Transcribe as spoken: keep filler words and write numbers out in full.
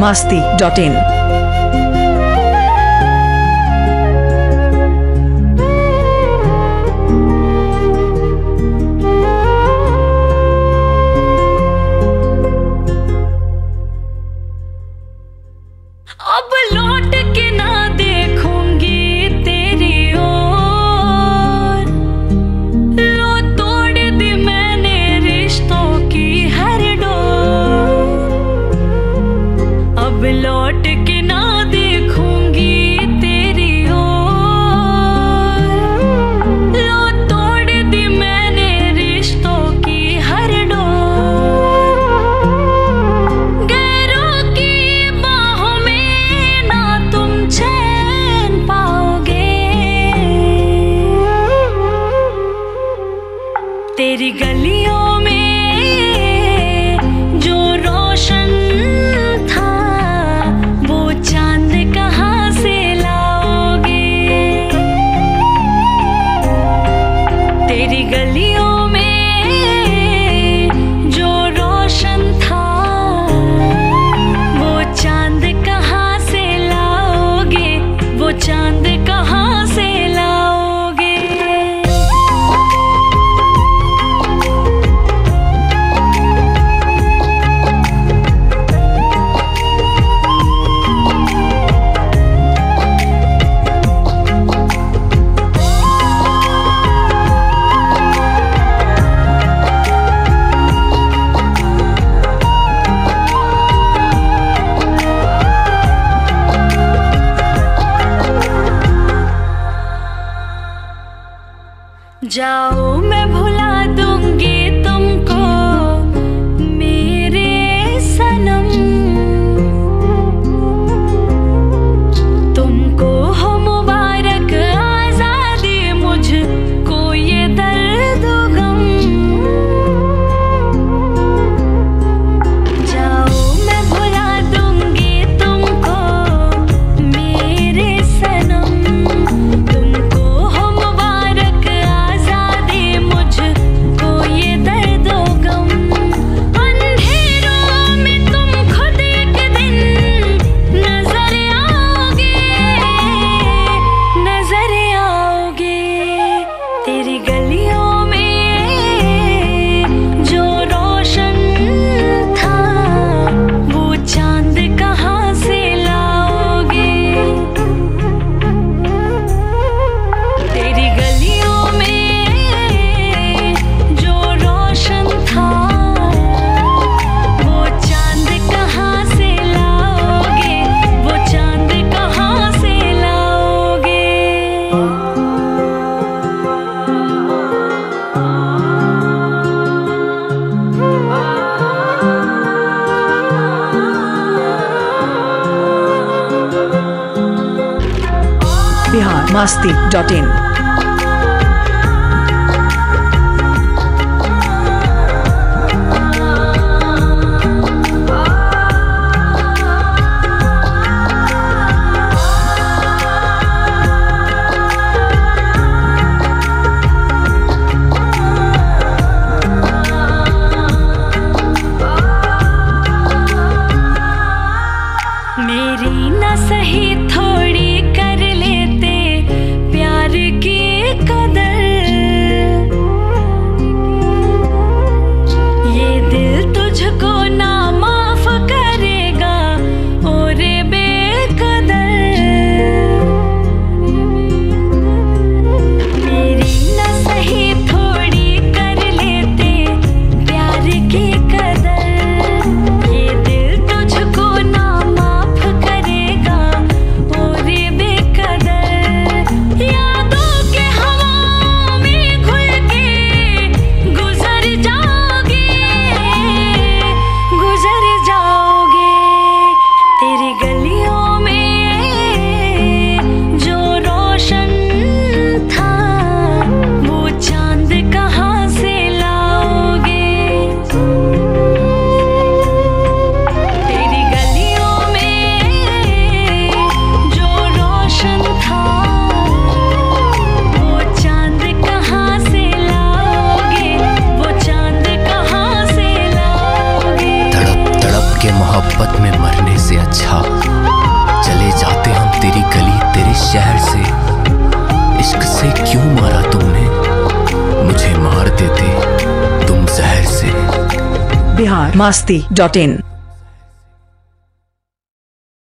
Masti dot in. अब लौट के ना देखूंगी तेरी ओर, लो तोड़ दी मैंने रिश्तों की हर डोर। अब लौट के ना देखूंगी तेरी ओर, लो तोड़ दी मैंने रिश्तों की हर डोर। गैरों की बाहों में ना तुम चैन पाओगे, तेरी गलियों में जो रोशन था वो चांद कहाँ से लाओगे। तेरी गलियों में जो रोशन था वो चांद कहाँ से लाओगे, वो चांद कहाँ से लाओगे। जाओ मैं भुला दूंगी तुमको मेरे सनम, तुमको हो मुबारक आजादी, मुझको ये दर्द गम। जाओ मैं भुला दूंगी तुमको मेरे सनम, तुमको हो मुबारक आजादी, मुझको ये दर्द गम। अंधेरों में तुम खुद एक दिन नजर आओगे, नजर आओगे। तेरी गलियों में जो रोशन था वो चांद कहाँ से लाओगे। तेरी गलियों में जो रोशन था वो चांद कहाँ से लाओगे, वो चांद कहाँ से लाओगे। Bihar Masti dot in. मेरी न सही थोड़ी कर लेते प्यार की कदर, ये दिल तुझको ना माफ करेगा और बेकदर। मेरी न सही थोड़ी कर लेते प्यार की कदर, ये दिल तुझको ना माफ करेगा और बिहार मस्ती डॉट इन।